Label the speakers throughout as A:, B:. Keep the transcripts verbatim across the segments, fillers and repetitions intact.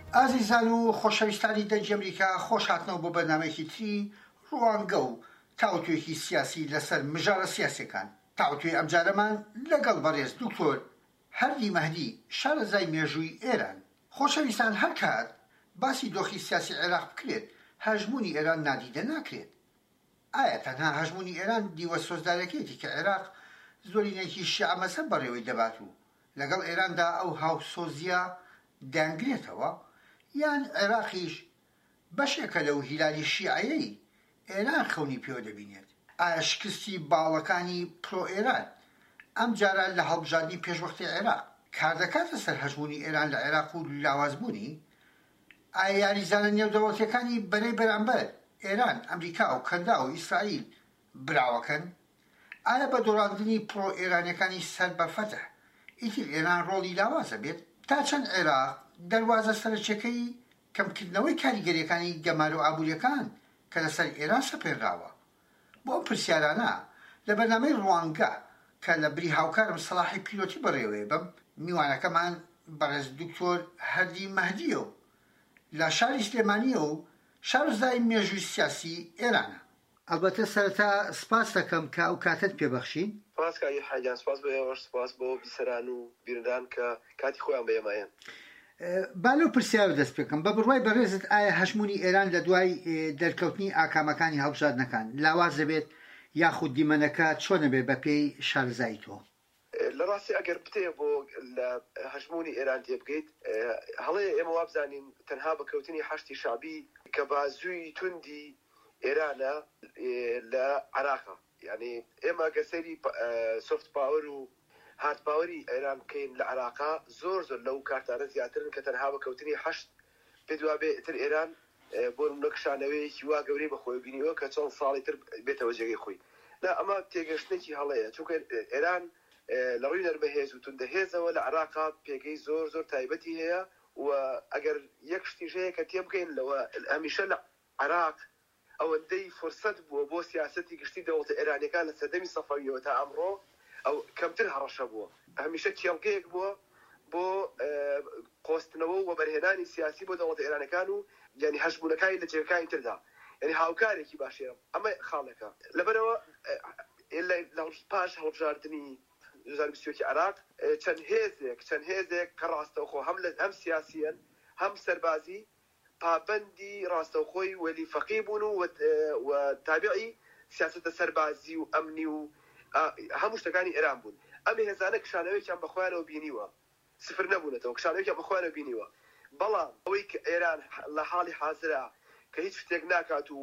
A: ئازیزان و خۆشەویستانی دەنگی ئەمریکا خۆش هاتنەوە بۆ بەرنامەیەکی تری ڕوانگە و تاوتوێکی سیاسی لەسەر مژارە سیاسیەکان. تاوتوێ ئەمجارەمان لەگەڵ بەڕێز دکتۆر هەردی مەهدی شارەزای مێژووی ئێران. خۆشەویستان، هەر کات باسی دۆخی سیاسی عێراق بکرێت هەژمونی ئێران نادیدە ناکرێت. ئایا تەنها هەژمونی ئێران دیوە سۆزدارەکەیەتی کە عێراق زۆرینێکی شیعە مەزهەب بەڕێوەی دەبات و لەگەڵ ئێراندا ئەو هاوسۆزیە دەنگرێتەوە، یان عێراقیش بەشێکە لەو هیلالی شیعەیەی ئێران خەونی پێوە دەبینێت؟ ئایا شکستی باڵەکانی پرۆ ئێران ئەم جارە لە هەڵبژاردننی پێشوەختی عێراق کار دەکاتە سەر هەژمونی ئێران لە عێراق و لاوازبوونی؟ ئایا یاریزانە نێودەوڵەتیەکانی بەرەی بەرامبەر ئێران، ئەمریکا و کەندا و ئیسرائیل براوەکەن؟ ئایا بە دۆڕاندنی پرۆ ئێرانیەکانی سەر بە فەتح ئیتر ئێران ڕۆڵی لاوازە بێت؟ تا چەند عێراق دەواازە سەرچەکەی کەمکردنەوەی کاریگەریەکانی گەمار و ئابوووریەکان کە لەسەر ئێران سەپێنراوە؟ بۆ ئەم پرسیارانە لە بەرنامەی ڕوانگە کە لە بری هاوکارم سەلاحی پیلۆتی بەڕێوەیە بم میوانەکەمان بەڕێز دکتۆر هەردی مەهدیە و لە شاری سلێمانیە و شارۆزای مێژووی سیاسی ئێرانە. ئەلبەتە سەرەتا سپاس دەکەم کە ئەو کاتت پێبەخشین.
B: سپاس کاکی حاجان، سپاس بۆ ئێوەش، سپاس بۆ بیسەران و بیردان کە کاتی خۆیان بەێمایەن.
A: با لەو پرسیارە دەست پێکەم، بە بڕوای بەڕێزت ئایا هەژمونی ئێران لە دوای دەرکەوتنی ئاکامەکانی هەڵبژاردنەکان لاواز دەبێت یاخود دیمەنەکە چۆنە بێ بە پێی شارەزای تۆ؟
B: لە ڕاستی ئەگەر بتێ بۆ لە هەژمونی ئێران تێبگەیت، هەڵەیە ئێمە وابزانین تەنها بەکەوتنی حەشتی شعبی کە بازووی توندی ئێرانە لە عێراقا، یعنی ئێمە گەسەری سۆفت پاوەر و هارد پاوەری ئێران بکەین لە عێراقا زۆر زۆر لەو کارتانە زیاترن کە تەنها بەکەوتنی حەشت پێ دووا بێتر ئێران بۆ نەکشانەوەیەکی وا گەورەی بەخۆی بینیەوە کە چۆن ساڵی تر بێتەوە جێگەی خۆی. لا ئەمە تێگەشتێکی هەڵەیە، چونکە ئێران لە ڕووی نەرمەهێز و توندەهێزەوە لە عێراقا پێگەی زۆر زۆر تایبەتی هەیە و ئەگەر یەک شتیش هەیە کە تێبگەین لەوە هەمیشە لە عێراق ئەوەندەی فرسەت بووە بۆ سیاسەتی گشتی دەوڵەتە ئێرانیەکان لە سەردەمی سەفەویەوە تا ئەمڕۆ ئەو کەمتر هەڕەشە بووە، هەمیشە کێڵگەیەک بووە بۆ قۆستنەوە و بەرهێنانی سیاسی بۆ دەوڵەتە ئێرانەکان و یعنی هەژبوونەکانی لە جێگەکانی تردا، یعنی هاوکارێکی باشەیە. ئەمە خاڵێکە لەبەرەوە لە پاش هەڵبژاردننی دوو هەزار و بیست و یەک عێراق چەند هێزێک چەند هێزێک کە ڕاستەوخۆ هەم لە هەم سیاسیەن هەم سەربازی پابەندی ڕاستەوخۆی وەلی فەقی بوون و تابعی سیاسەتە سەربازی و ئەمنی و هەموو شتەکانی ئێران بوون. ئەمە هێزانە کشانەوەیان بەخۆیانەوە بینیوە، سفر نەبوونەتەوە، کشانەوەیان بەخۆیانەوە بینیوە. بەڵام ئەوەی کە ئێران لە حاڵی حازرە کە هیچ شتێک ناکات و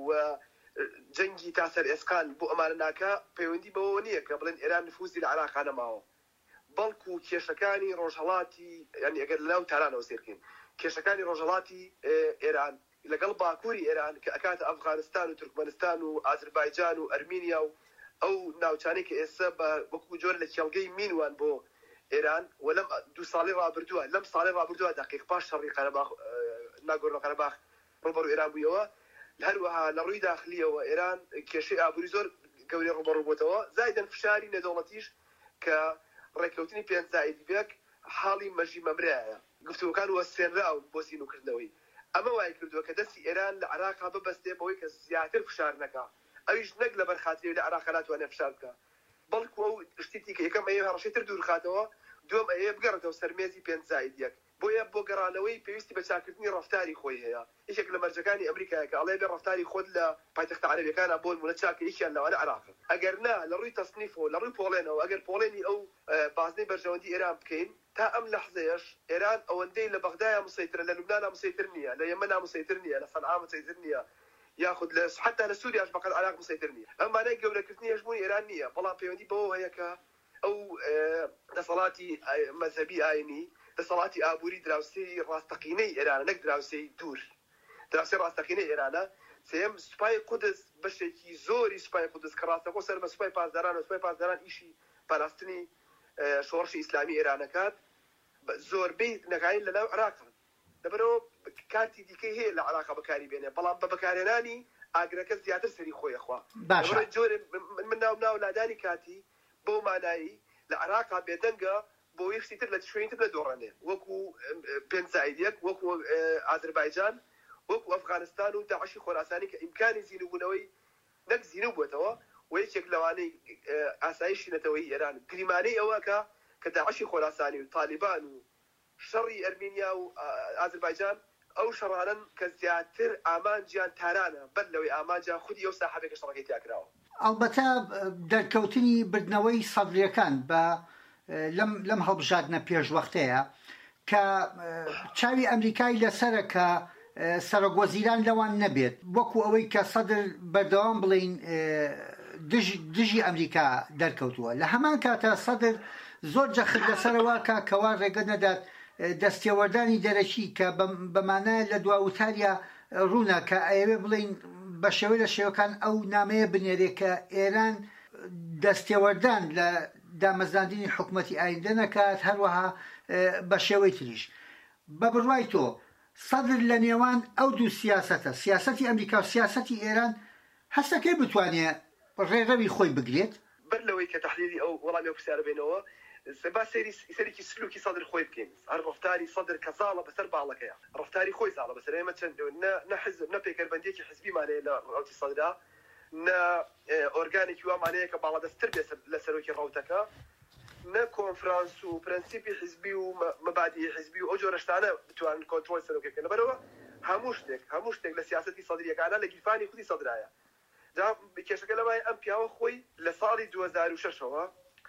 B: جەنگی تا سەر ئێسقان بۆ ئەمانە ناکە، پەیوەندی بەوە نییە کە بڵێن ئێران نفوزی لە عێراقا نەماوە، بەڵکو کێشەکانی ڕۆژهەڵاتی، یعنی ئەگەر لەناو تارانەوە سێرکەین، کێشەکانی ڕۆژهەڵاتی ئێران لەگەڵ باکووری ئێران کە ئەکاتە ئەفغانستان و تورکمەنستان و ئازربایجان و ئەرمینیا و ئەو ناوچانەی کە ئێستا بە وەکو جۆر لە کێڵگەی مینوان بۆ ئێران و لەم دوو ساڵی ڕابردووە لەم ساڵی ڕابردووە دقیق پاش شەڕی قەرەباخ ناگۆرنۆ قەرەباخ ڕوبەڕوو ئێران بوویەوە، هەروەها لە ڕووی داخلیەوە ئێران کێشەی ئابووری زۆر گەورەی ڕوبەڕوو بووتەوە، زایدەن فشاری نێودەوڵەتیش کە ڕێککەوتنی پێنج زائید بێک حاڵی مەژی مەمرایە، گفتوەکان وەسێنراون بۆ سینوکردنەوەی. ئەمە وای کردووە کە دەستی ئێران لە عێراقا ببەستێ بەوەی کە زیاتر فشار نەکا، ئەویش نەک لە بەرخاتری لە عێراقا ناتوانێت فشار بکە، بەڵکو ئەو شتی کە یەکەم ئەیە هەڕەشەی تر دوورخاتەوە، دووەم ئەیە بگەڕێتەوە سەرمێزی پێنج زائید یەک. بۆیە بۆ گەڕانەوەی پێویستی بە چاکردنی ڕەفتاری خۆی هەیە. یەکێک لە مەرجەکانی ئەمریکایە کە ئەڵێ بێ ڕەفتاری خۆت لە پایتەختە عەرەبیەکانە بۆ نمونە چاکە یەکیان لەوانە عێراقە. ئەگەر نا لە ڕووی تەسنیفەوە لە ڕووی پۆڵێنەوە ئەگەر پۆڵێنی ئەو بازنەی بەرژەوەندی ئێران بکەین، تا ئەم لەحزەیەش ئێران ئەوەندەی لە بەغدایە مسەیترە، لە لوبنانە مسەیتر نییە، لە یەمەنا مسەیتر نییە، لە سەنعا مسەیتر نییە، یاخود لە حتا لە سووریاش بەقەد عێراق مسەیتر نییە. ئەم مانای گەورەکردنی هەژمونی ئێران نییە، بەڵام پەیوەندی بەوە هەیە کە ئەو دەسەڵاتی مەذهبی ئاینی، دەسەڵاتی ئابووری دراوسێی ڕاستەقینەی ئێرانە، نەک دراوسێی دوور، دراوسێی ڕاستەقینەی ئێرانە. سێم سوپای قودس بەشێکی زۆری سوپای قودس کە ڕاستەخۆ سەر بە سوپای پاسداران و سوپای پاسداران ئیشی پاراستنی شۆڕشی ئیسلامی ئێرانەکات زۆربەی نەکاین لەناو عێراقن، لەبەرەوە کارتی دیکەی هەیە لە عێراقا بەکاری بێنێ، بەڵام بە بەکارهێنانی ئاگرەکە زیاتر سەری خۆی خوا. جۆرێ من ناو ناو لادانی کاتی بۆ مانایی لە عێراقا بێدەنگە بۆ یەکشتی تر لە شوێنی تر لەدۆڕێنێ وەکو پێنجزایدیەک وەکو ئازەربایجان وەکو ئەفغانستان و داعشی خۆراسانی کە ئیمکانی زیینبوونەوەی نەک زیینە بووێتەوە و یەکێک لەوانەی ئاسایشی نەتەوەی ئێران گریمانەی ئەوەکە کە داعشی خۆراسانی و تالیبان و شەڕی ئەرمینیا و ئازەربایجان ئەو شەڕانن کە زیاتر ئامانجیان تارانە بەر لەوەی ئامانجیان خودی ئەو ساحەبێکە شەڕەکەی تیاکراوە.
A: ئەلبەتە دەرکەوتنی بردنەوەی سەدرەکان بە لەم هەڵبژاردنە پێشوەختەیە کە چاوی ئەمریکای لەسەرە کە سەرۆکوەزیران لەوان نەبێت وەکو ئەوەی کە سەدر بەردەوام بڵین دژی ئەمریکا دەرکەوتووە. لە هەمان کاتە سەدر زۆر جەخت لەسەرەوە کە کەوا ڕێگە نەدات دەستێوەردانی دەرەکی کە بەمانایە لە دواوتاریە ڕوونە کە ئەوێ بڵین بە شێوەی لە شێوەکان ئەو نامەیە بنێرێ کە ئێران دەستێوەردان لە دامەزاندنی حکومەتی ئایندە نەکات هەروەها بە شێوەی تریش. بە بڕوای تۆ سەدر لە نێوان ئەو دوو سیاسەتە سیاسەتی ئەمریکا و سیاسەتی ئێران هەستەکەی بتوانێت ڕێڕەوی خۆی بگرێت؟
B: بەر لەوەی کە تەحلیلی ئەو وەڵامی ئەو پرسیارە بێنەوە با سەرێکی سلوکی سەدر خۆی بکەین. هەر ڕفتاری سەدر کە زاڵە بەسەر باڵەکەیە ڕفتاری خۆی زاڵە بەسەر ئێمە چەند نە حزب نە پێکەربەندیەکی حزبیمانەیە لە ڕەوتی سەدرا نە ئۆرگانێکی وامانەیە کە باڵەدەستتر بێت لە سەرۆکی ڕەوتەکە نە کۆنفرانس و پرەنسیپی حزبی و مەبادی حزبی و ئەو جۆرە شتانە بتوانن کۆنترۆل سەرۆکەکەن. لەبەرەوە هەموو شتێک هەموو شتێک لە سیاسەتی سەدریەکانە لە گیرفانی خودی سەدرایە. جا کێشەکە لەمای ئەم پیاوە خۆی لە ساڵی دوو هەزار و شەشەوە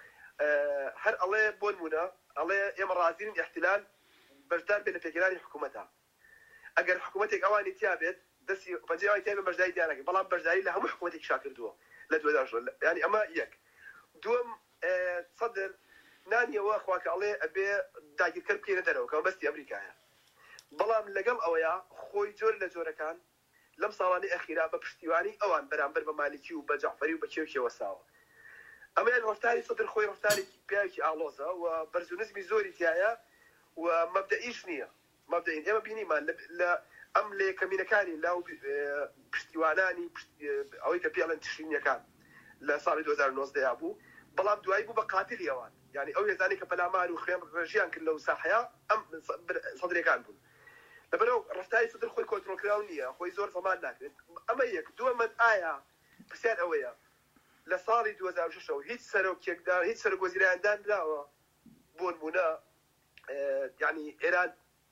B: هەر ئەڵێ بۆ نمونە ئەڵێ ئێمە ڕازین احتلال بەشدار بێت لە پێگەرانی حکوومەتە. ئەگەر حکوومەتێک ئەوانی تیا بێت دەستی پەنجەی تیا بێت بەشداری دیانەکە بەڵام بەشداری لە هەموو حکوومەتێکی شاکردووە لە دوو هەزار و شەش. یعنی ئەمە یەک. دووەم سەدر نانیەوە خواکە ئەڵێ ئەبێ داگیرکەر بکەینە دەرەوە کە بەستی ئەمریکایە. بەڵام لەگەڵ ئەوەیە خۆی جۆر لە جۆرەکان لەم ساڵانی ئەخیرا بە پشتیوانی ئەوان بەرامبەر بە مالیکی و بە جەعفەری و بە کێوکێوە ساوە. ئەمەیان ڕفتاری سەدر خۆی ڕفتارێکی پیاوێکی ئاڵۆزە و بەرزونزمی زۆری تایە و مەبدەئیش نییە. مەبدەئین ئێمە بینیمان لە ئەم لە یەکەمینەکانی لاو پشتیوانانی ئەوەی کە پێڵەن تشرینیەکان لە ساڵی دوو هەزار و نۆزدە بوو بەڵام دوایی بوو بە قاتیلی ئەوان. یعنی ئەو هێزانی کە پەلامان و خوێن ڕێژیان کرد لەو ساحەیە ئەم سەدرەکان بوون. لەبەرەوە ڕفتاری سەدر خۆی کۆنترۆلکراو نییە خۆی زۆر زەمان ناکرێت. ئەمە یەک. دووەمە ئایا پرسیار ئەوەیە لە ساڵی دوو هەزار و شەشەوە هیچ سەرۆکێکدان هیچ سەرۆکوەزیران دانراوە بۆ نمونە یعنی ئێران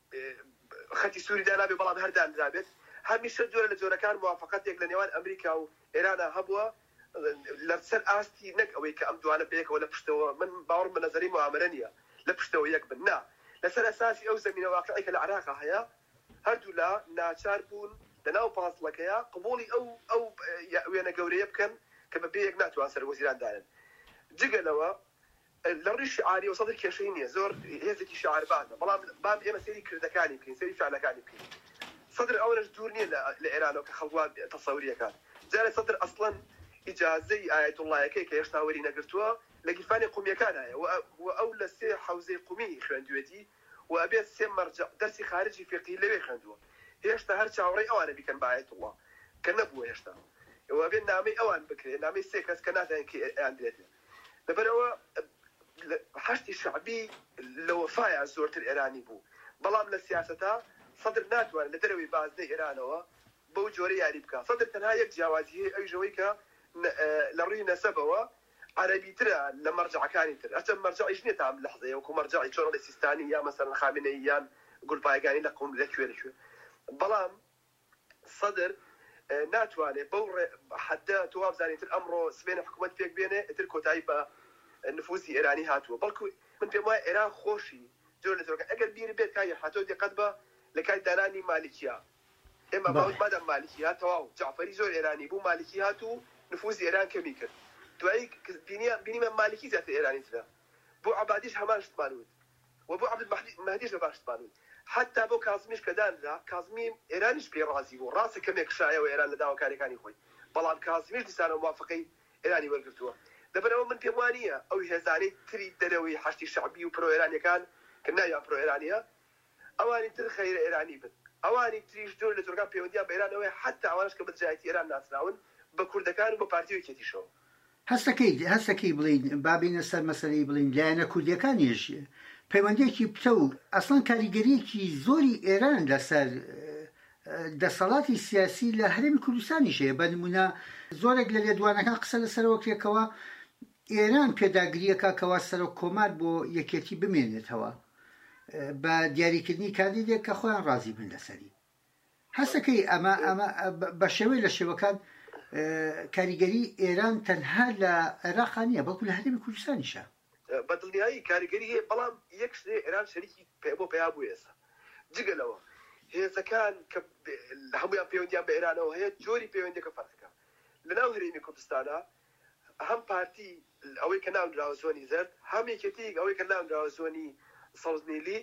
B: خەتی سووری دانابێ بەڵام هەر دانرابێت. هەمیشە جۆرە لە جۆرەکان موافقەتێک لە نێوان ئەمریکا و ئێرانە هەبووە لەسەر ئاستی نەک ئەوەی کە ئەم دوانە پێکەوە لە پشتەوە من باوەڕم بە نەزەری موامرە نییە لە پشتەوە یەک بن نا لەسەر ئەساسی ئەو زەمینە واقعی کە لە عێراق هەیە هەردوو لا ناچار بوون لەناو پاسڵەکەیە قبوڵی ئەو ئەو وێنە گەورەیە بکەن کە بە بەیەک ناتوان سەرۆکوەزیران دانن. جگەلەوە لە ڕووی شعاری و سەدر کێشەی نییە زۆر هێزێکی شعاربانە بەڵام بام ئێمە سەیری کردەکانی بکەین سەیری فعلەکانی بکەین. سەدر ئەوەش دوور نییە لە ئێرانەوە کە خەڵوان تەسەوریەکان. جارە سەدر ئەسڵەن ئیجازەی ئایەتوڵایەکەی کە هێشتا وەری نەگرتووە لە گیرفانی قومیەکانایە و ئەو لە سێ حەوزەی قومی خوێندوێتی و ئەبێت سێ مەرجە دەرسی خارجی فقهی لەوێ خوێندووە. هێشتا هەر چاوەڕێی ئەوانە بیکەن بە ئایەتوڵا کە نەبووە هێشتا. ئەوە بێت نامەی ئەوان بکرێت نامەی سێ کەس کە نازانن کێ ئەیان درێت. لەبەرەوە حەشتی شەعبی لە وەفایە زۆرتر ئێرانی بوو بەڵام لە سیاسەتا سەدر ناتوانێت لە دەرەوەی بازدەی ئێرانەوە بەو جۆرە یاری بکە. سەدر تەنها یەک جیاوازی هەیە ئەوی ژەوەی کە لە ڕووی نەسەبەوە عەرەبیترە لە مەرجەعەکانی تر. ئەچەند مەرجەعیش نییە تا ئەم لەحزەیە وەکو مەرجەعی چۆن سیستانی یا مەسەڵەن خامنەی یان گولپایگانی لە قوم لەکوێ لەکوێ. بەڵام سەدر ناتوانێت بەو حەدە تۆ وابزانیتر ئەمڕۆ سبێنە حکوومەت پێک بێنێ ئیتر کۆتایی بە نفوسی ئێرانی هاتووە. بەڵکو من پێم وایە ئێران خۆشی جۆر لە جۆرەکە ئەگەر بیر بێت کای هاتۆ دقت بە لە کای دانانی مالیکیە ئێمە باوت مادەم مالیکی هات تەواو جعفەری زۆر ئێرانی بوو مالیکی هاتوو نفوسی ئێران کەمی کرد. دوایی بینیمە مالیکی زیاتر ئێرانی ترە بۆ عەبادیش هەمان شتمان وت و بۆ عەبد مەهدیش بە باش شتمان وت. حتا بۆ کازمیش کە دانرا کازمی ئێرانیش پێ ڕازی بوو ڕاستە کەمێک شایەوە ئێران لە داواکاریەکانی خۆی بەڵام کازمیش دیسانە موافقەی ئێرانی وەرگرتووە. لەبەرەوە من پێم وانییە ئەو هێزانەی تری دەرەوەی حەشتی شەعبی و پرۆ ئێرانیەکان کە ناویان پرۆ ئێرانیە ئەوانی تر خەیرە ئێرانی بن ئەوانی تریش جۆر لە جۆرەکان پەیوەندیان بە ئێرانەوەی حتا ئەوانش کە بەجایەتی ئێران ناسراون بە کوردەکان و بە پارتیۆکێتیشەوە.
A: هەستەکەی هەستەکەی بڵین بابینە سەر مەسەلەی بڵین لایەنە کوردیەکانیش پەیوەندێکی پتە و ئەسڵان کاریگەریەکی زۆری ئێران لەسەر دەسەڵاتی سیاسی لە هەرێمی کوردستانی شەیە. بە نمونە زۆرێک لە لێدوانەکان قسە لەسەرەوە کرێکەوە ئێران پێداگریەکە کەوا سەرۆک کۆمار بۆ یەکێتی بمێنێتەوە بە دیاریکردنی کاندیدێک کە خۆیان ڕازی بن لەسەری. هەستەکەی ئەمە ئەمە بە شێوەی لە شێوەکان کاریگەری ئێران تەنها لە عێراق نییە بەڵکو لە هەرێمی کوردستانیشە.
B: بەدڵنیایی کاریگەری هەیە، بەڵام یەک شتێ ئێران شەریکی بۆ پیا بوو ئێستا جگەلەوە هێزەکان کە هەمویان پەیوەندیان بە ئێرانەوە هەیە جۆری پەیوەندیەکە فەرقەکە. لەناو هەرێمی کوردستانە هەم پارتی ئەوەی کە ناونراوە زۆنی زەرد، هەم یەکێتی ئەوەی کە ناونراوە زۆنی سەوزنیلی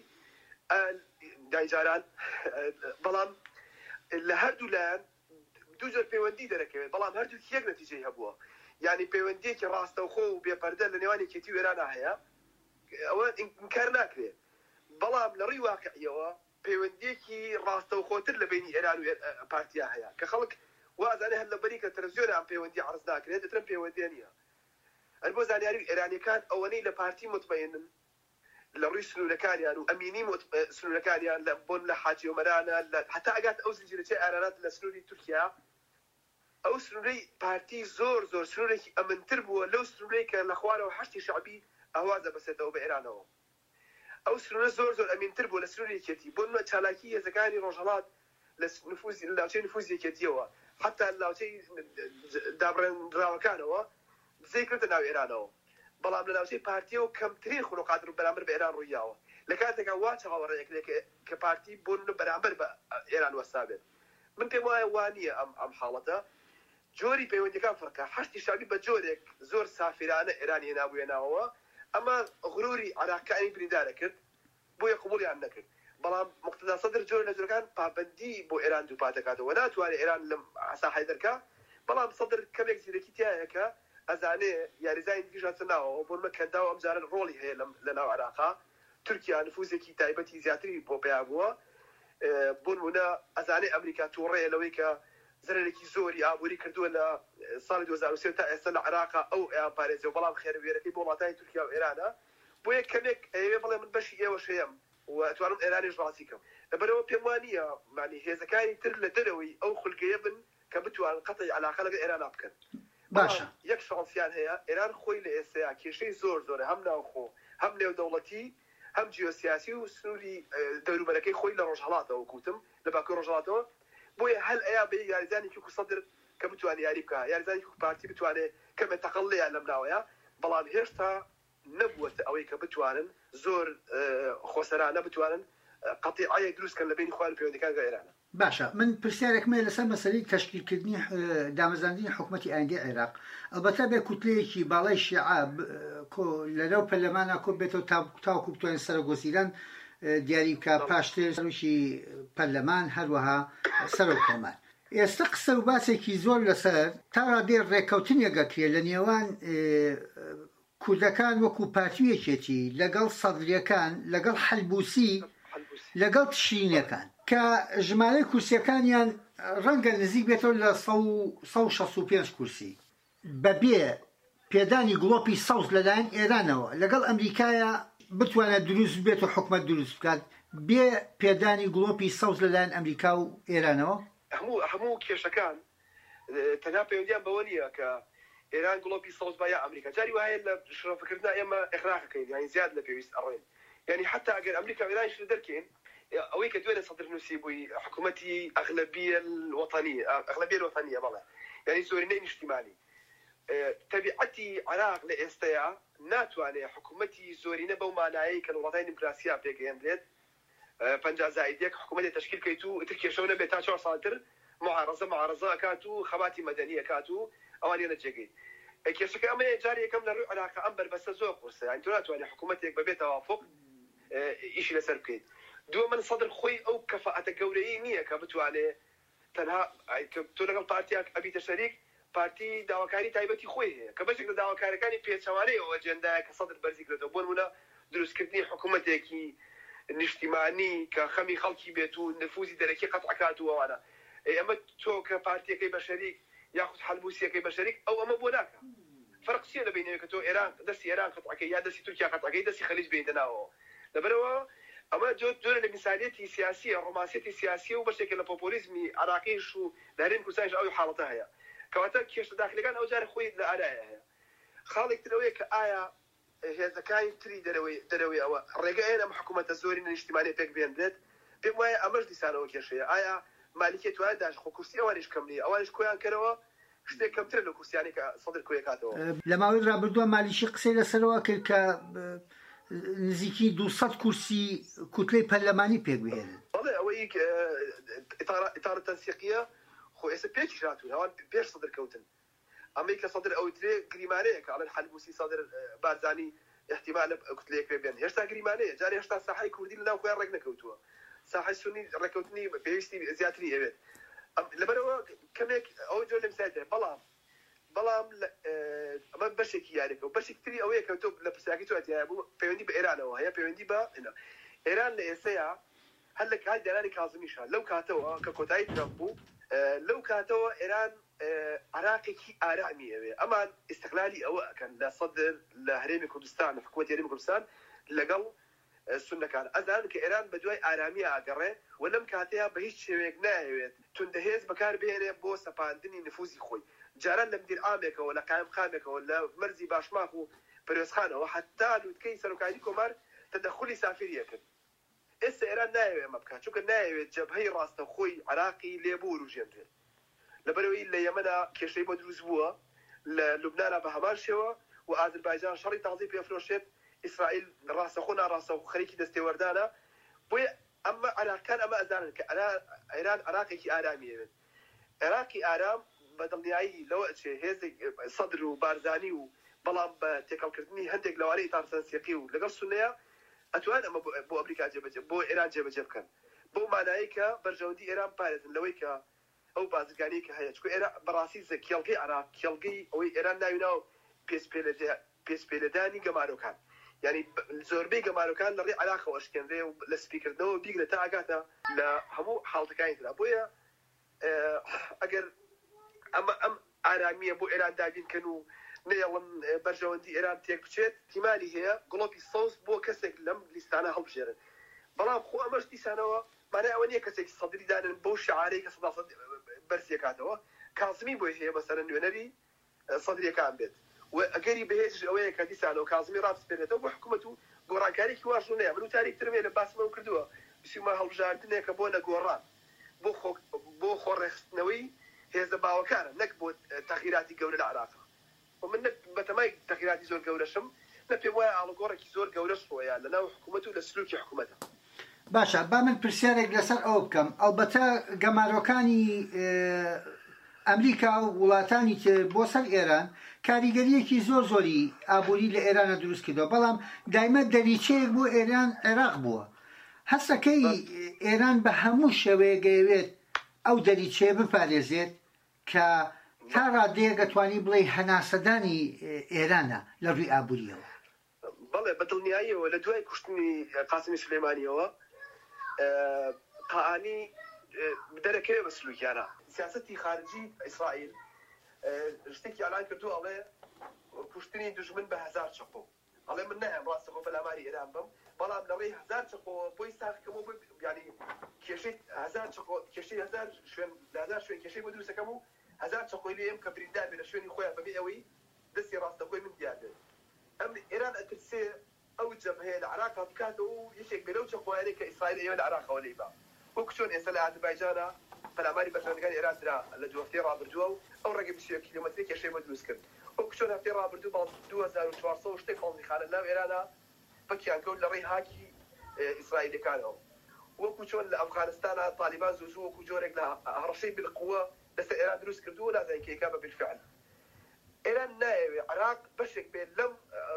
B: دایجاران، بەڵام لە هەردوو لایەن دوو جۆر پەیوەندی دەرەکەوێت، بەڵام هەردوو یەک نەتیجەی هەبووە. یعنی پەیوەندیەکی ڕاستەوخۆ و بێپەردە لە نێوان یەکێتی و ئێرانە هەیە، ئەوە ئینکار ناکرێت، بەڵام لە ڕووی واقعیەوە پەیوەندیەکی ڕاستەوخۆتر لە بینی ئێران و پارتیا هەیە کە خەڵک وازانێ هەر لەبەری کە تەلەڤیزیۆنە ئەم پەیوەندی عەرز ناکرێت دەترێن پەیوەندیە نییە. هەر بۆ زانیاری ئێرانیەکان ئەوەنەی لە پارتی مطمئنن لە ڕووی سنوورەکانیان و ئەمینی سنوورەکانیان لە بۆن لە حاجی ئۆمەرانە هەتا ئەگات ئەو زنجیرەچەی ئارانات لە سنووری تورکیا، ئەو سنوورەی پارتی زۆر زۆر سنوورێکی ئەمنتر بووە لەو سنوورەی کە لە خوارەوە هەشتی شعبی ئاوازە بەسێتەوە بە ئێرانەوە. ئەو سنوورە زۆر زۆر ئەمینتر بووە لە سنووری یەکێتی، بۆ نمە چالاکی هێزەکانی ڕۆژهەڵات لە لاوچەی نفوزی یەکێتیەوە حتا لاوچەی دابڕێنراوەکانەوە بزەی کردە ناو ئێرانەوە، بەڵام لە ناوچەی پارتیەوە کەمترین خونۆقاتر بەرامبەر بە ئێران ڕوویاوە. لە کاتێکا وا چاوەڕێیەک کە پارتی بۆ بەرامبەر بە ئێران وەستا بێت. من پێم وایە وانییە ئەم ئەم حاڵەتە جۆری پەیوەندیەکان فەرقە. هەشتی شعبی بە جۆرێک زۆر سافرانە ئێرانی هێنابووێناوە، ئەمە غروری عراقیانی بریندارە کرد بۆیە قبوڵیان نەکرد، بەڵام مقتدا سەدر جۆر لە جۆرەکان پابەندی بۆ ئێران دووپا دەکاتەوە، ناتوانێت ئێران لەم ساحەی دەرکا، بەڵام سەدر کەمێک زیرەکی تایە کە ئەزانێ یاریزانی دیژ هاتناوە بۆ نمە کەنداوە ئەم جارە ڕۆڵی هەیە لە ناو عێراقا. تورکیا نفوزێکی تایبەتی زیاتری بۆ پیا بووە، بۆ نمونە ئەزانێ ئەمریکا تووڕەیە لەوەی کە زەرێکی زۆری ئابووری کردووە لە ساڵی دوو هەزار و سێ تا ئێستا لە عێراقا ئەو ئەیان پارێزیەوە، بەڵام خێرەوێرەکەی بۆ وڵاتانی تورکیا و ئێرانە، بۆیە کەمێک ئەوێ بڵێ من بەشی ئێوە شەیەم و ئەتوانم ئێرانیش ڕاستی کەم. لەبەرەوە پێم وانییە معنی هێزەکانی تر لە دەرەوەی ئەو خولگەیە بن کە بتوان قەتعی عەلاقە لەگەڵ ئێران بکەن.
A: باشە
B: یەک شانسیان هەیە، ئێران خۆی لە ئێستایا کێشەی زۆر زۆرە، هەم ناوخۆ هەم نێودەوڵەتی هەم جیۆسیاسی و سنووری دەوروبەرەکەی خۆی لە ڕۆژهەڵاتەوە کوتم لە باکوور ڕۆژهەڵاتەوە، بۆیە هەل ئەیا بە یاریزانێکی سەدر کە بتوانێت یاری بکە، یاریزانی پارتی بتوانێت کەمە تەقەڵیان لەم ناوەیە، بەڵام هێشتا نەبووەتە ئەوەی کە بتوانن زۆر خۆسەرانە بتوانن قەتیعەیە دروستکەن لە بینی خوار پەیوەندیەکان ئێرانە.
A: باشە، من پرسیارێکمە لەسەر مەسەلەی تەشکیلکردنی دامەزاندنی حکوومەتی ئایندەی عێراق. ئەلبەتە بێ کوتلەیەکی باڵای شیعە لەناو پەرلەمانە کۆ بێتەوە تاوەکو بتوانێت سەرۆکوەزیران دیاری بکە، پاشتر سەرۆکی پەرلەمان، هەروەها سەرۆک کۆمار. ئێستا قسە و باسێکی زۆر لەسەر تا ڕادێ ڕێکەوتنێکەکرێت لە نێوان کوردەکان وەکو پارتیەکێتی لەگەڵ سەدرەکان، لەگەڵ حەلبوسی، لەگەڵ تشرینەکان کە ژمارەی کورسیەکانیان ڕەنگە نزیک بێتەوە لە سەد و شەست و پێنج کورسی، بەبێ پێدانی گڵۆپی سەوز لەلایەن ئێرانەوە لەگەڵ ئەمریکایە بتوانێت دروست بێت و حکومەت دروست بکات بێ پێدانی گڵۆپی سەوز لەلایەن ئەمریکا و ئێرانەوە.
B: هەموو هەموو کێشەکان تەنها پەیوەندیان بەوە نییە کە ئێران گڵۆپی سەوز با یا ئەمریکا. جاری وایە لە شرۆفکردنا ئێمە ئەخراقەکەین، یانی زیاد لە پێویست ئەڕێن، یعنی حتا ئەگەر ئەمریکا و ئێرانیش دەرکەین ئەوەی کە دوێنێ سەدر نووسی بووی حکوومەتی ئەغلەبیە الوەطەنیە، ئەغلەبیە الوەطەنیە، بەڵێ یعنی زۆرینەی نیشتیمانی. تەبیعەتی عێراق لە ئێستەیە ناتوانێت حکوومەتی زۆرینە بەو مانایەی کە وڵاتانی دیموکراسیا پێگەیەندرێت پەنجا زائید یەک حکوومەتی تەشکیل بکەیت و ئیتر کێشەو نەبێت تا چوار ساڵتر معارەزە معارەزە ئەکات و خەباتی مەدەنی ئەکات و ئەوانیە نەجێگەی. کێشەکە ئەمە جاری یەکەم لە ڕووی عێراق ئەم بەربەستە زۆر قورسە، یعنی تۆ ناتوانێت حکوومەتێک بەبێ تەوافق ئیشی لەسەر بکەیت. دووە من سەدر خۆی ئەو کەفاعەتە گەورەیی نییە کە بتوانێت تەنها تۆ لەگەڵ پارتیاک ئەبیتە شەریک، پارتی داواکاری تایبەتی خۆی هەیە کە بەشێک لە داواکاریەکانی پێچەوانەیەوە ئەجێندایە کە سەدر بەرزی کردەوە، بۆ نمونە دروستکردنی حکوومەتێکی نیشتیمانی کە خەمی خەڵکی بێت و نفوزی دەرەکی قەتعکات و ئەوانە. ئەمە تۆ کە پارتیەکەی بە شەریک یاخود حەلبوسیەکەی بە شەریک ئەو ئەمە بۆ ناکە. فەرق چییە لە بینەوە کە تۆ ئێران دەستی ئێران قەتعەکەی یا دەستی تورکیا قەتعەکەی دەستی خەلیج بێنە ناوەوە، لبروا اما جو دور المثاليه سياسيه رومانسيه سياسيه وبشكل البوبوليزمي عراقي شو دارين كوساج او حالتها هي كواتا كيش داخلي كان او جار خوي لا هي خالق تلوي كايا هي زكاي تري دروي دروي او رجعنا محكومه الزورين الاجتماعيه بيك بيندت بما امر دي سانو كيشيا ايا مالكيه وادا خو كرسي اوانش كمني اوانش كويان كروا شتي كم تر له كرسي يعني كصدر كويكاتو
A: لما ورا بدو مالشي قصيله سروا كلك نزيكي دوصد كرسي كتله برلماني بيك بيهن
B: والله اويك اطار اطار التنسيقيه خو اس بيك شاتو هون بيش صدر كوتن امريكا صدر او تري غريمانيك على الحلبوسي صدر بارزاني احتمال كتله كبيان هشتا غريمانيه جاري هشتا صحي كردي لنا خويا رقنا كوتو صحي سني ركوتني بيشتي زياتري ايبت لبروا كميك او جو لمساته بلام بلام اما بشكي يعني وبشكي تري او هيك كتب لبساكي تو اتي ابو بيوندي بايران او هي بيوندي با هنا ايران لاسيا هلك هاي دلالي كاظميشا لو كاتوا ككوتاي ترامبو لو كاتوا ايران عراقي كي ارامي اما استقلالي او كان لا صدر لهريم كردستان حكومه هريم كردستان لقل السنة كان أذان كإيران بدوي آرامية أجره ولم كاتيها بهيج شيء ناهيت تندهز بكار بينه بو سباندني نفوذي خوي جاران لم دير آمك ولا قائم خامك ولا مرزي باشماخو بريوس خانه وحتى لو تكيسروا كايدي كمار تدخلي سافرية كن إس إيران ناهية ما بكات شو كان ناهية جبهي راسته خوي عراقي ليبورو جندل لبروي اللي يمنا كشري بدروز بوا لبنان بهمان شوا وأذربيجان شري تعظيم بيفروشت إسرائيل راسه خونا راسه خليكي دستي وردانا بوي أما عراقان أما أزان كأنا إيران عراقي كي آرامي عراقي آرام بدل نهائي لو شيء هذا صدر وبارزاني وبلام بتكال كردني هندق لواري تار تنسيقي ولقى السنية أتوان أما بو أمريكا جاب جاب بو إيران جاب جاب كان بو معنايكا برجودي إيران بارز لويكا أو بازقانيكا هي شكو إيران براسيز كيلقي عراق كيلقي أو إيران نايناو بيس بيلدا بيس بيلداني جمارو كان يعني زوربي جمارو كان لري علاقة واشكن ذي لسبيكر دو بيجنا تعاقته لهمو حالة كائن الأبويا أجر أما أم عرامية بو إيران دابين كانوا نيلن برجواندي إيران تيك بشيت احتمالي هي قلوبي الصوص بو كسك لم لستانا هل بشيرن بلام خو أمرش دي سنة معناه أولية كسك صدري دان بو شعاري كصدا صد برسي كاتوا كاظمي بو هي مثلا يونري صدري كان بيت وأجري بهيج أويا كديسان وكاظمي رابس بينته وحكومته قران كاري كواشون يعملوا تاريخ ترمي لباس ما وكردوها بس ما هالجاردنا كبونا قران بو خو بو خورخنوي هي زباو كان نكبو تغييرات جولة العراق ومن بتماي تغييرات زور جولة شم نبي ويا على قرة زور جولة شوية لنا حكومته لسلوك حكومته
A: باشا بامن برسيارك لسر أو بكم البته جماروكاني ئەمریکا و وڵاتانی تر بۆ سەر ئێران کاریگەریەکی زۆر زۆری ئابووری لە ئێرانە دروست کردەوە بەڵام دایمە دەریچەیەک بۆ ئێران عێراق بووە هەستەکەی ئێران بە هەموو شێوەیە گەیەوێت ئەو دەریچەیە بپارێزێت کە تا ڕادەیە دەتوانی بڵێ هەناسەدانی ئێرانە لە ڕووی ئابووریەوە
B: بەڵێ بەدڵنیاییەوە لە دوای کوشتنی قاسمی سلێمانیەوە قائانی بدركه بسلوكيانا سياستي خارجي اسرائيل اشتكي على كردو عليه كشتني دجمن بهزار شقو على منها راسخو بالاماري ايران بم بلام لري هزار شقو بوي ساخ كمو يعني كيشي هزار شقو كيشي هزار شوين هزار شوين كيشي بدرس كمو هزار شقو اللي يم كبريندان بلا شوين خويا بمئوي دسي راس خوي من دياده ام ايران اتسي او جبهه العراق بكاتو يشك بلو شقو هذيك اسرائيل ايوه العراق وليبا وكشون إنسان أذربيجان فالأماري بشر كان إيران درا لجوفتي رابردو أو رقم بشيء كيلومتري كشيء مدروس كرد وكشون هفتي رابردو بعد دو هزار وشوارصو وشتى قومي خان الله إيران بكيان كون لري هاكي إسرائيل كانوا وكشون أفغانستان طالبان زوزو وكجورك لا هرشي بالقوة بس إيران دروس كردو لا زي كيكابة بالفعل إيران ناوي عراق بشك بين لم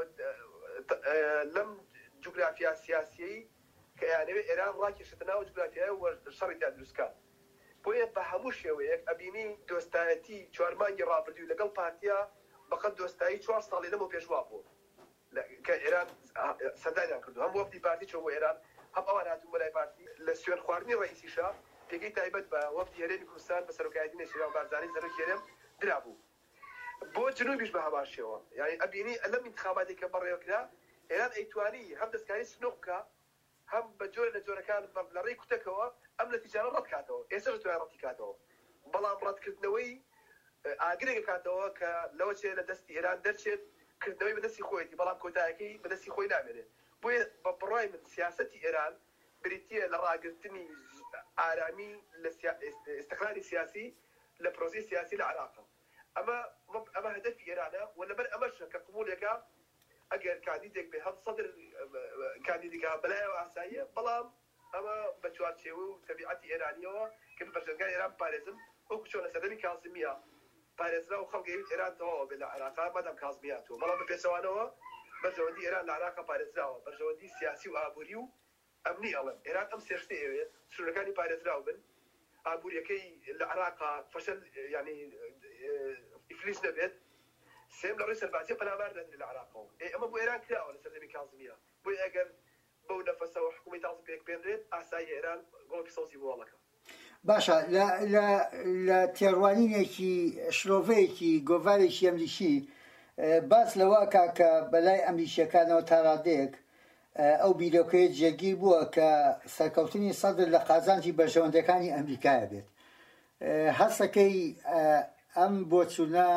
B: لم جغرافيا سياسية يعني إيران راكي شتناو جغرافيا والشر تدرس كان بويه بهموش يويك أبيني دوستايتي شوارمان يرابردو لقل بارتيا بقد دوستايتي شوار صالي لمو بيجوابو كإيران سدانيان كردو هم وفدي بارتي شو إيران هم أوان هاتو ملاي بارتي لسيون خوارني رئيسي شا بيجي تايبت بوفدي هريمي كردستان بسرو قاعدين شيران بارزاني زرو كيرم درابو بو جنوبيش بهماش يوا يعني أبيني لم انتخاباتي كبر يوكنا إيران أيتواني هم دسكاري سنوكا هەم بە جۆرە لە جۆرەکان لە ڕێی کوتەکەوە ئەم لە تیجارە ڕەت کاتەوە ئێستا توانای ڕەتی کاتەوە بەڵام ڕەتکردنەوەی ئاگرێک کاتەوە کە لەوە چێ لە دەستی ئێران دەرچێت کردنەوەی بەدەستی خۆیەتی بەڵام کۆتایەکەی بەدەستی خۆی نامێنێت بۆیە بە بڕای من سیاسەتی ئێران بریتە لە ڕاگررتنی ئارامی لە استقلالی سیاسی لە پرۆسی سیاسی لە عراقە ئەمە ئەمە هەدەفی ئێرانە و لەبەر ئەمەشە کە قبولێکە ئەگەر کاندیدێک بێ هەم سەدر کاندیدێکا بەلایەوە ئاساییە بەڵام ئەمە بە چوارچێوە و تەبیعەتی ئێرانیەوە کە بەرژەرگای ئێران پارێزم وەکو چۆن لە سەردەمی کازمیە پارێزرا و خەڵکی ئێران تەواوە بێ لە عێراق مادام کازمیاتەوە بەڵام بە پێچەوانەوە بەرژەوەندی ئێران لە عێراق پارێزراوە بەرژەوەندی سیاسی و ئابووری و ئەمنی ئەڵێن ئێران ئەم سێ شتە ئەوێت سوورەکانی پارێزراو بن ئابووریەکەی لە عێراق فەشل ینی ئیفلیس نەبێت سێم لە ڕێی سەربازیە پەنابار دەدرێت لە عێراقەوە ئەمە بۆ ئێران کراوە لە سەردەمی کازمیە بۆی ئەگەر بەو نەفەسەوە حکوومەتی تازە پێک بێنرێت ئاسایی ئێران گۆڵی سەوزی بۆڵەکە
A: باشە لە تێڕوانینێکی شلۆڤەیەکی گۆڤارێکی ئەمریکی باس لەواکە کە بەلای ئەمریکیەکانەوە تا ڕادەیەک ئەو بیرۆکەیە جێگیر بووە کە سەرکەوتنی سەدر لە قازانجی بەرژەوەندەکانی ئەمریکایە بێت هەستەکەی ئەم بۆچوونە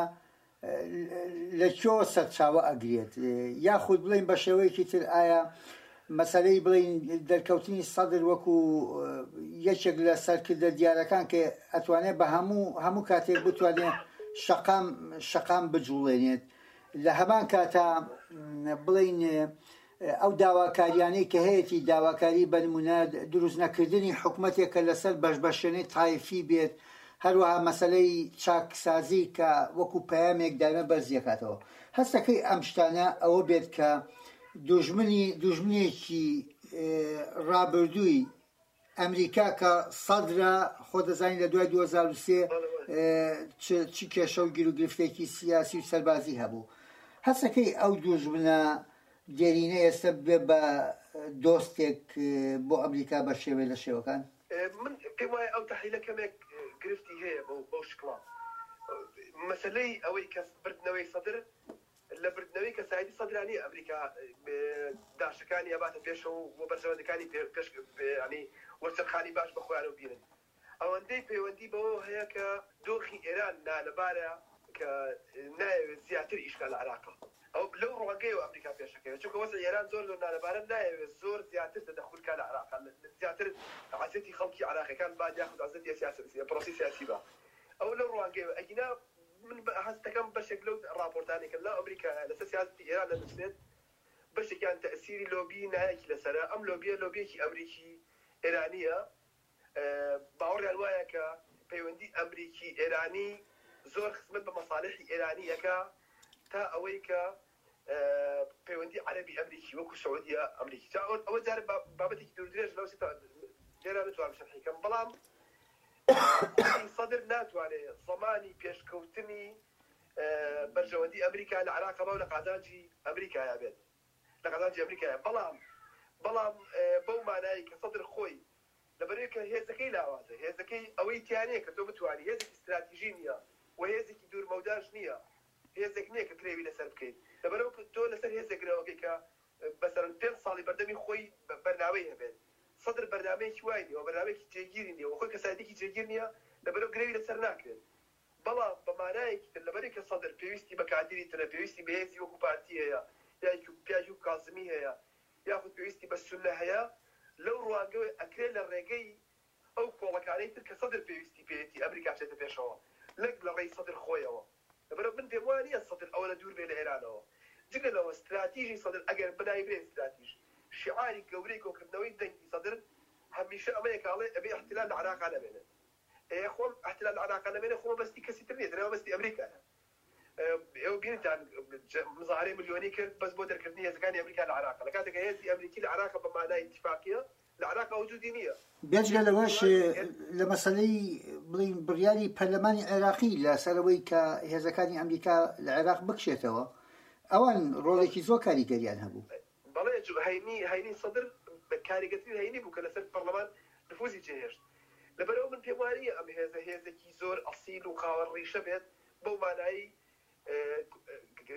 A: لەکوێ سەرچاوە ئەگرێت یاخود بڵین بە شێوەیەکی تر ئایا مەسەلەی بڵین دەرکەوتنی سەدر وەکو یەکێک لە سەرکردە دیارەکان کە ئەتوانێت بە هەموو هەموو کاتێک بتوانێت شەقام شەقام بجوڵێنێت لە هەمان کاتە بڵین ئەو داواکاریانەی کە هەیەی داواکاری بە نمونە دروست نەکردنی حکوومەتێکە لەسەر بەشبەشێنەی تایفی بێت هەروەها مەسەلەی چاکسازی کە وەکو پەیامێک دامە بەرزیەکاتەوە هەستەکەی ئەم شتانە ئەوە بێت کە دوژمنی دوژمنێکی ڕابردووی ئەمریکا کە سەدرە خۆ دەزانین لە دوای دوو هەزار و سێ چی کێشە و گیر و گرفتێکی سیاسی و سەربازی هەبوو هەستەکەی ئەو دوژمنە دێرینە ئێستا بێ بە دۆستێک بۆ ئەمریکا بە شێوێ لە شێوەکان
B: من پێم وایە ئەو تەحلیلە کەمێک گرفتی هەیە بەو شکڵا مەسەلەی ئەوەی کە بردنەوەی سەدر لە بردنەوەی کە سایدی سەدرانی ئەمریکا داشەکانی ئەباتە پێشەوە و بەرژەوەندەکانی پێش ینی وەرچەرخانی باش بە خۆیانەوە بینن ئەوەندەی پەیوەندی بەوە هەیە کە دۆخی ئێران نالەبارە کە نایەوێت زیاتر ئیشکال لە عێراقە ئەو لەو ڕۆگەیەوە ئەمریکا پێشەکەوێت چونکە وەسە ئێران زۆر زۆر نالەبارە نایەوێت زۆر زیاتر تەدەخولکە لە عێراق زیاتر عەزەتی خەڵکی عێراقیەکان با یاخود عەزەتی سیاسی پرۆسی سیاسی با ئەو لەو ڕۆگەیەوە ئەگینا من هەستەکەم بەشێک لەو راپۆرتانێکە لە ئەمریکا لەسەر سیاسەتی ئێران دەنووسێت بەشێکیان تەئسیری لۆبی نایەکی لەسەرە ئەم لۆبیە لۆبیەکی ئەمریکی ئێرانیە باوەڕیان وایە کە پەیوەندی ئەمریکی ئێرانی زۆر خزمەت بە مەساڵحی ئێرانیەکە تا ئەوەی کە پەیوەندی عەرەبی ئەمریکی وەکو سعودیە ئەمریکی ئەوە جارە بابەتێکی دوورودرێژ لەو لێرە نتوانم شەرحیکەم بەڵام سەدر ناتوانێت زەمانی پێشکەوتنی بەرژەوەندی ئەمریکا لە عێراقەوە لە قازانجی ئەمریکایە بێت لە قازانجی ئەمریکایە بەڵام بەڵام بەو مانایی کە سەدر خۆی لەبەرەوەی کە هێزەکەی لاوازە هێزەکەی ئەوەی تیانەیە کە تۆ بتوانانی هێزێکی استراتیژی نییە و هێزێکی دوورمەوداژ نییە هێزێک نییە کە کرێوی لەسەر بکەیت لەبەرەوە تۆ لەسەر هێزێکرەوەکەی کە بەسەرەن پێنج ساڵی بەردەمی خۆی بەرنامەی هەبێت سەدر بەرنامەیەکی وای نیە و بەرنامەیەکی جێگیری نییە و خۆی کەسایەتێکی جێگیر نییە لەبەرەوە گرێوی لەسەر ناکرێت بەڵام بە مانایەکی تر لەبەرەوەی کە سەدر پێویستی بە کادری ترە پێویستی بە هێزی وەکو پارتی هەیە یا پیاژی و کازمی هەیە یاخود پێویستی بە سونە هەیە لەو ڕوانگەوەی ئەکرێت لە ڕێگەی ئەو کۆڵەکانەی تر کە سەدر پێویستی پێێتی ئەمریکا چێتە پێشەوە لەک لە ڕێی سەدر خۆیەوە لەبەرەوە من پێم وایە سەدر ئەوە لە دوور بێ لە ئێرانەوە جگە لەوە استراتیژی سەدر ئەگەر بنای بێ استراتیژ شعاری گەورەی کۆکردنەوەی دەنگی سەدر هەمیشە ئەمەیە کاڵێ ئەبێ احتلال لە عێراق نەبێنێت ئێ خۆم احتلال لە عێراق نەبێنێ خۆمە بەستی کەسی تر نیە دەرەوە بەستی ئەمریکایە ئێوە بینتان مزاحرەی ملیۆنی کرد بەس بۆ دەرکردنی هێزەکانی ئەمریکا لە عێراق لە کاتێک هێزی ئەمریکی لە عێراق بە مانای اتفاقیە لە عێراق وجودی نییە
A: بێجگە لەوەش لە مەسەلەی بڵین بڕیاری پەرلەمانی عێراقی لەسەرەوەی کە هێزەکانی ئەمریکا لە عێراق بکشێتەوە ئەوان ڕۆڵێکی زۆر کاریگەریان هەبوو
B: بەڵێ هەینی هەینی سەدر بە کاریگەری هەینی بوو کە لەسەر پەرلەمان نفوزی جێهێشت لەبەرەوە من پێم وایە ئەم هێزە هێزێکی زۆر ئەسیل و خاوەڕیشە بێت بەو مانایی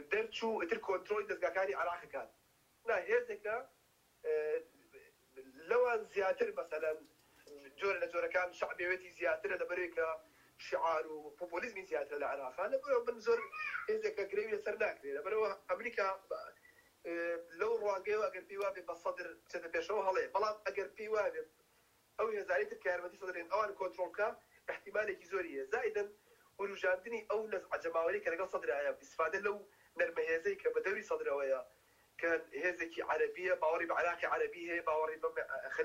B: دەرچوو ئتر کۆنترۆلی دەستگاکانی عێراقەکان نا هێزێکە زیاتر مثلا جۆرە لە جۆرەکان شعبێتی زیاترە لەبەرێکە شعار و پۆپۆلیزمی زیاترە لە عێراقا لەبەرەوە من زۆر هێزێکە گرێوی لەسەر ناکرێت لەبەرەوە ئەمریکا لەو ڕوانگەیەوە ئەگەر پێی وابێ بە سەدر بچێتە پێشەوە هەڵێ بەڵام ئەگەر پێی وابێ ئەو هێزاری تر کە یارمەتی سەدرێن ئەوان کۆنتڕۆڵکە احتیمالێکی زۆری هەیە زائیدەن وروژاندنی ئەو نەزع جەماوەری کە لەگەڵ سەدرایە استفادە لەو نەرمە هێزەی کە بە دەوری سەدرەوەیە کە هێزێکی عەرەبیە باوەڕی بە عێراقی عەرەبی هەیە باوەڕی بە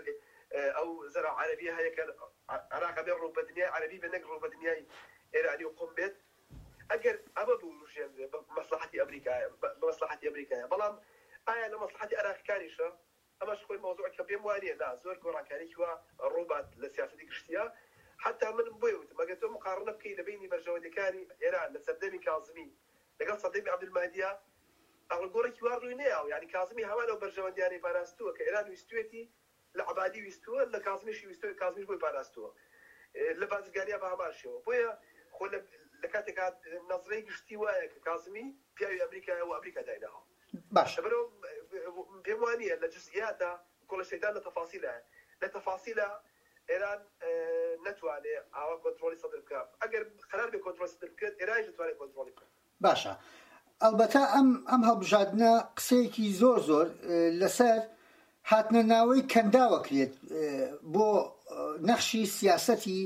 B: ئەو زەرع عەرەبیە هەیە کە عێراق بێ ڕوو بە دنیای عەرەبی بە نەک ڕوو بە دنیای ئێرانی و قوم بێت ئەگەر ئەمە بوروژێنرێ بە مەسلحەتی ئەمریکایە بە مەسلحەتی ئەمریکایە بەڵام ئایا لە مەسلحەتی عێراقیکانیشە ئەمەش خۆی مەوزوع کە پێم وانییە لا زۆر گۆڕانکاریی وا ڕووبات لە سیاسەتی گشتیە حتا من بۆی وتم ئەگەر تۆ مقارنە بکەی لە بینی بەرژەوەندەکانی ئێران لە سەردەمی کاظمی لەگەڵ سەردەمی عەبدولمەهدیە ئەڵگۆڕێکی وا ڕووی نەیە یعنی کاظمی هەمان ئەو بەرژەوەندیانەی پاراستووە کە ئێران ویستوێتی لە عەبادی ویستووە لە کاظمیشی ویستووە کاظمیش بۆی پاراستووە لە بازرگانیە بە هەمان شێوە بۆیە خۆ لە کاتێکا نەزرەی گشتی وایە کە کاظمی پیاوی ئەمریکایە و ئەمریکا دایناوە
A: باشە
B: بەرەو پێم وانییە لە جزئیاتە کۆڵە شەیطان لە تەفاسیلە لە تەفاسیلە ئێران نەتوانێت ئاوا کۆنتڕۆلی سەدر بکات ئەگەر قەرار بێ کۆنتڕۆلی سەدر بکات ئێرانیش دەتوانێت کۆنتڕۆلی بکات
A: باشە ئەلبەتە ئەم ئەم هەڵبژاردنە قسەیەکی زۆر زۆر لەسەر هاتنە ناوەی کەنداوەکرێت بۆ نەخشی سیاسەتی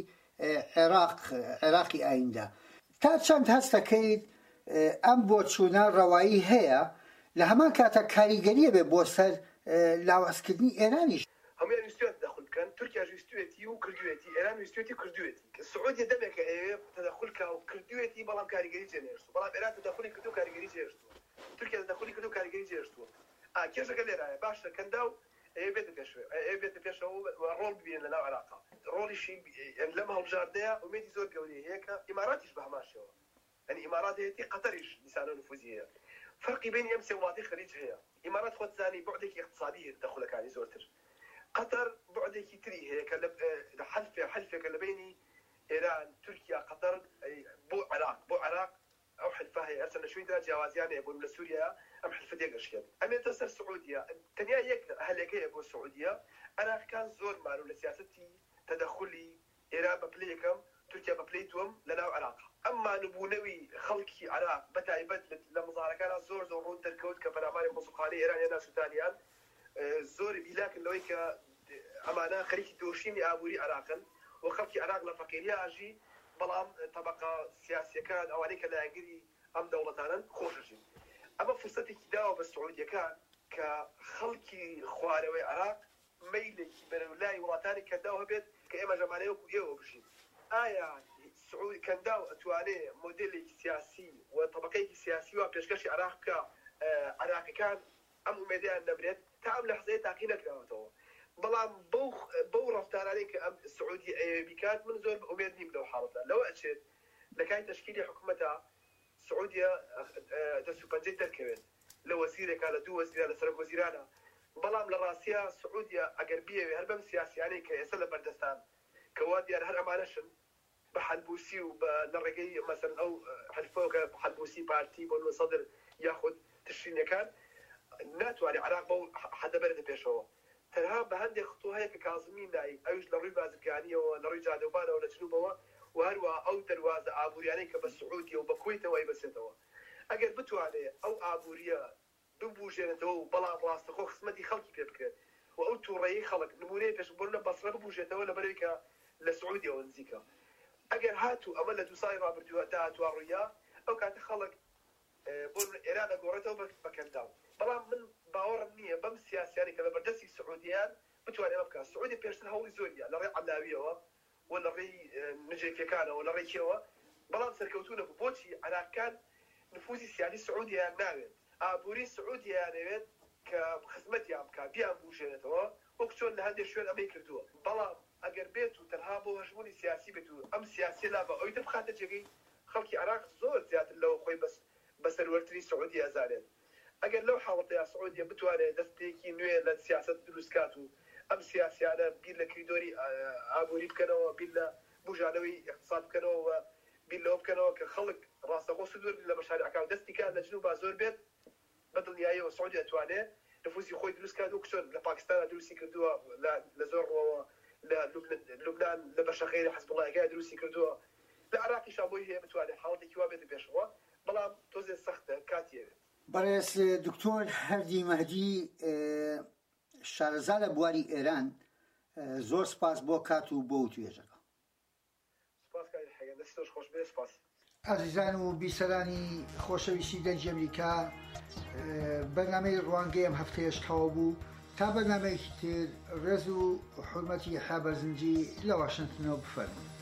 A: عێراق عێراقی ئایندا تا چەند هەست دەکەیت ئەم بۆ چوونە ڕەوایی هەیە لە هەمان کاتە کاریگەریە بێ بۆ سەر لاوازکردنی ئێرانیش
B: هەمویان ویستوێت دەخل بکەن تورکیاش ویستوێتی و کردوێتی ئێران ویستوێتی کردوێتی سعودی دەمێکە ئێوێ تەدەخلکە و کردوێتی بەڵام کاریگەری جێنێرتووە بەڵام ئێران تەدەخلی کردو و کاریگەری جێشتووە تورکیا تەدەخلی کردو و کاریگەری جێشتووە ئا کێشەکە لێرایە باشە کەنداو ئێوێ بێتە پێشەوە ئێوێ بێتە پێشەوە ڕۆڵ ببینن لەناو عێراقا ڕۆڵیشی لەم هەڵبژاردەیە ئومێدی زۆر گەورەیە هەیە کە ئیماراتیش بە هەمان شێوە يعني إمارات هي قطريش لسانه نفوذية فرق بين يمسي وماضي خليج هي إمارات خد زاني بعدك اقتصادي تدخل كاني زورتر قطر بعدك تري هي كلب حلفة حلفة كلبيني إيران تركيا قطر بو عراق بو عراق أو حلفة هي أرسلنا شوي درجة جوازيان يبون من سوريا أم حلفة ديك أشكال أما تسر السعودية تنيا يك هل يك يبون السعودية أنا كان زور مالو لسياستي تدخلي إيران ببليكم تركيا ببليتهم لنا عراق أما نبونوي خلقي عراق بتايبت لمظاهرة زور زور رود الكود كفراماني موسيقى إيران ناس ثانيان زور بلاك اللي هيك أمانة خليك دوشيني أبوري عراقا وخلقي عراق لفقيرية أجي بلام طبقة سياسية كان أو عليك لا يجري أم دولتانا خوشجي أما فرصتي كده بالسعودية كان كخلقي خواروي عراق ميلك برولاي وراتاني كداو هبت كإما جماليه وكيو بشي آية سعودي كان داو أتواني موديل سياسي وطبقي سياسي وبيشكش عراق كا عراق كان أم ميدان نبرد تعمل لحظة تاقينا كراوتو بلام بوخ بو رفتار عليك أم السعودي بكات من زور أميدني بدو حالتها لو أشد لكاين تشكيلي حكومتها سعودية دسو بنجد الكويت لو وزيرة كان دو وزيرة لسرق وزيرانا بلام لراسيا سعودية أقربية هربم سياسي يعني كيسلا بردستان كوادي هر أمانشن بحلبوسي وبنرجعي مثلا أو حلفوك بحلبوسي بارتي بقول صدر ياخد تشرين كان ناتو على عراق بو حدا برد بيشوا ترها بهندي خطوة هيك كاظمين لاي أيش لروي بازرقانية ولا روي جادوبانة ولا جنوبها وهروا أو دروازة عبورياني كبسعودية وبكويت وأي بسيطة أجر بتو عليه أو عبورية ببوجينتو بلا راس تخو خصمتي خلقي بيبكر وأو توري خلق نموني بيش بقولنا بصرة ببوجينتو ولا بريكا لسعودية ونزيكا أجر هاتو أملا تصاير عبرتو داتو الرياء أو كانت خلق بقول إيران أقورته بكنداو بلا من باور النية بم سياسي يعني كذا بردسي السعوديان بتواني مبكى السعودي بيرسل هولي زوريا لا ري علاوية ولا ري نجي في كان ولا ري كيوا بلا سركوتونا ببوتي على كان نفوذي السياسي السعودي يعني ناوي أبوري السعودي يعني كخدمتي عم كبيع بوجهته وكتون لهذه شوية أمريكا دوا بلا أجر بيتو ترهابو هجموني سياسي بيتو أم سياسي لا بقى أيد بخات تجي خلقي عراق زور زيادة لو خوي بس بس الورتري السعودية زالين أجر لو حاولت يا سعودية بتواني دستيكي نوع للسياسة دروسكاتو أم سياسي أنا بيلا كريدوري عبوري بكنوا بيلا بوجانوي اقتصاد بكنوا بيلا بكنوا كخلق راسه غو صدور بيلا مشاريع كان دستي كان لجنوب زور بيت بدل نهاية والسعودية تواني نفوسی خۆی دروست کرد و کچۆن لە پاکستان دروستی کردووە لە زۆر ڕۆوە لە لوبنان لە بەشەخەیری حەزب وڵایەکە دروستی کردووە لە عراقیش بۆی هەیە بتوانێت حاڵەتێکی وا بێتە پێشەوە بەڵام تۆزێ سەختە کاتیەوێت.
A: بەڕێز دکتۆر هەردی مەهدی شارەزا لە بواری ئێران زۆر سپاس بۆ کات و بۆ توێژەکە.
B: سپاس کاری حەگەن دەستۆش خۆش بێ سپاس.
A: عزیزان و بیسەرانی خۆشەویستی دەنجی ئەمریکا بەرنامەی ڕوانگەی ئەم هەفتەیەش تەواو بوو تا بەرنامەیەکی تر ڕێز و حورمەتی حابەرزنجی لە واشنتنەوە بفەرمون.